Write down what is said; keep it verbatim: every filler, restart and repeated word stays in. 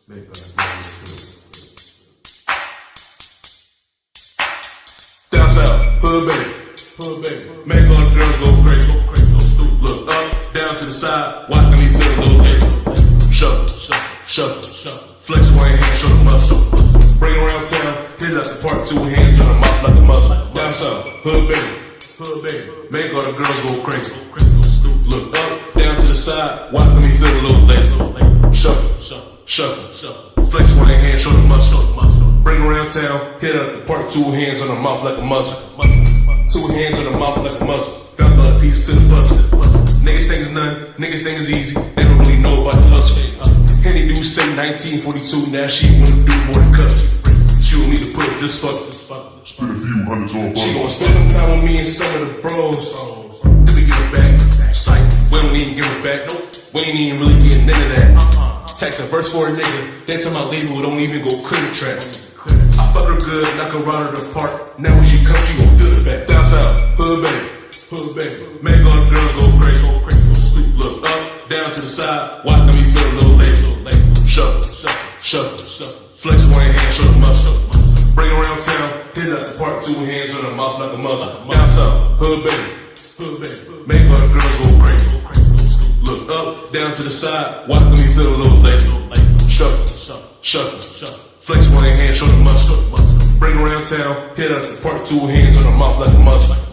Down south, hood baby, hood baby. Make all the girls go crazy, go crazy, go stupid. Look up, down to the side, watch me feel a little lazy. Shuffle, shuffle, shuffle, shuffle. Flex one hand, show the muscle. Bring around town, hit out the park, two hands on the mouth like a muzzle. Down south, hood baby, hood baby. Make all the girls go crazy, go crazy, go stupid. Look up, down to the side, watch me feel a little lazy. Shuffle, shuffle, shuffle, shuffle. Flex one hand, show the muscle. Bring around town, hit out the park, two hands on the mouth like a muzzle. Two hands on the mouth like a muzzle. Found a piece to the puzzle. Niggas think it's nothing, niggas think it's easy. They don't really know about the hustle. Henny dude say nineteen forty-two, now she wanna do more than cut. She don't need to put just fuck. Spend a few hundreds on She gon' spend some time with me and some of the bros. Then we give it back. Psych, we don't even give it back. Nope, we ain't even really getting into that. Text a verse for a nigga, then tell my label we don't even go clear the track. I fuck her good, knock her out of the park. Now when she comes, she gon' feel it back. Down south, hood baby, hood baby. Make all the girls go crazy, go crazy, go stupid. Look up, down to the side, watch me feel a little lazy. Shuffle, shuffle, shuffle, shuffle. Flex one hand, show the muscle. Bring around town, hit out the park, two hands on the mouth like a muzzle. Down south, hood baby, hood baby. Make all the girls go crazy. Look up, down to the side, watch me feel a little lazy. Shuffle, shuffle, shuffle. Flex one hand, show the muscle. Bring around town, hit out the park, two hands on the mouth like a muzzle.